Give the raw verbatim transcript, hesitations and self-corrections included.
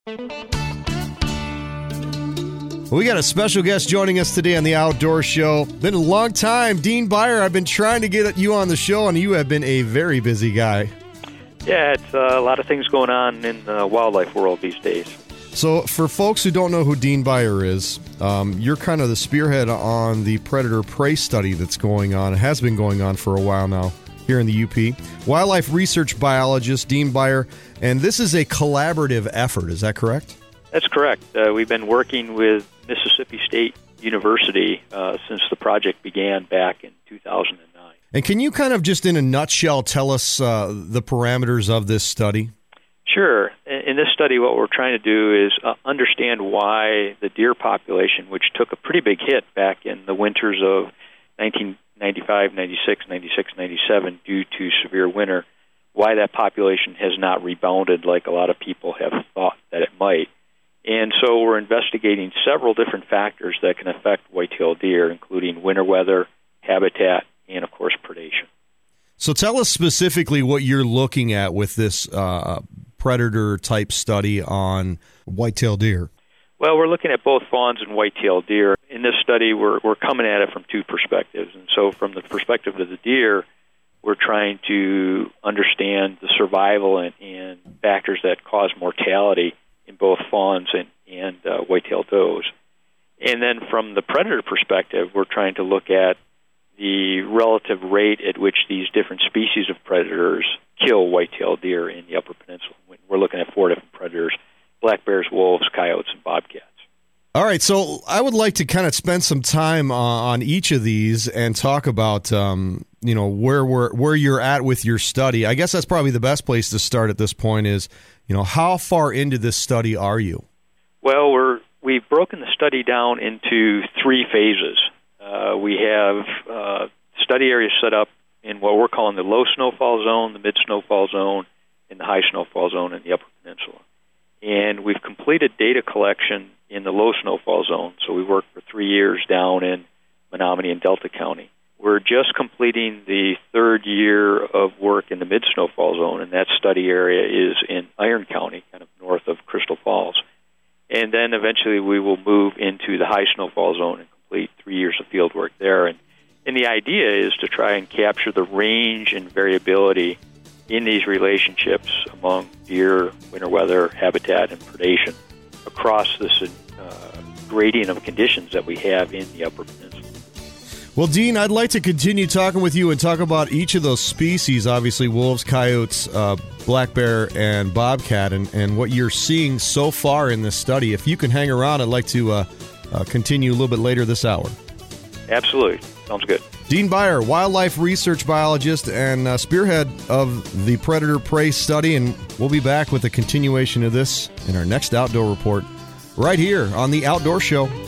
We got a special guest joining us today on the Outdoor Show. Been a long time. Dean Beyer, I've been trying to get you on the show, and you have been a very busy guy. Yeah, it's uh, a lot of things going on in the wildlife world these days. So for folks who don't know who Dean Beyer is, um, you're kind of the spearhead on the predator-prey study that's going on. It has been going on for a while now here in the U P. Wildlife research biologist, Dean Beyer, and this is a collaborative effort. Is that correct? That's correct. Uh, we've been working with Mississippi State University uh, since the project began back in two thousand nine. And can you kind of just in a nutshell tell us uh, the parameters of this study? Sure. In this study, what we're trying to do is uh, understand why the deer population, which took a pretty big hit back in the winters of nineteen ninety-five, ninety-six, ninety-six, ninety-seven due to severe winter, why that population has not rebounded like a lot of people have thought that it might. And so we're investigating several different factors that can affect white-tailed deer, including winter weather, habitat, and, of course, predation. So tell us specifically what you're looking at with this uh, predator-type study on white-tailed deer. Well, we're looking at both fawns and white-tailed deer. In this study, we're, we're coming at it from two perspectives. And so from the perspective of the deer, we're trying to understand the survival and, and factors that cause mortality in both fawns and, and uh, white-tailed does. And then from the predator perspective, we're trying to look at the relative rate at which these different species of predators kill white-tailed deer in the Upper Peninsula. We're looking at four different predators: black bears, wolves, coyotes, and bobcats. All right, so I would like to kind of spend some time uh, on each of these and talk about, um, you know, where we're, where you're at with your study. I guess that's probably the best place to start at this point is, you know, how far into this study are you? Well, we're, we've broken the study down into three phases. Uh, we have uh, study areas set up in what we're calling the low snowfall zone, the mid snowfall zone, and the high snowfall zone in the Upper Peninsula. And we've completed data collection in the low snowfall zone, so we worked for three years down in Menominee and Delta County. We're just completing the third year of work in the mid snowfall zone, and that study area is in Iron County, kind of north of Crystal Falls. And then eventually we will move into the high snowfall zone and complete three years of field work there. And, and the idea is to try and capture the range and variability in these relationships among deer, winter weather, habitat, and predation across this uh, gradient of conditions that we have in the Upper Peninsula. Well, Dean, I'd like to continue talking with you and talk about each of those species, obviously wolves, coyotes, uh, black bear, and bobcat, and, and what you're seeing so far in this study. If you can hang around, I'd like to uh, uh, continue a little bit later this hour. Absolutely. Sounds good. Dean Beyer, wildlife research biologist and uh, spearhead of the predator-prey study, and we'll be back with a continuation of this in our next Outdoor Report right here on The Outdoor Show.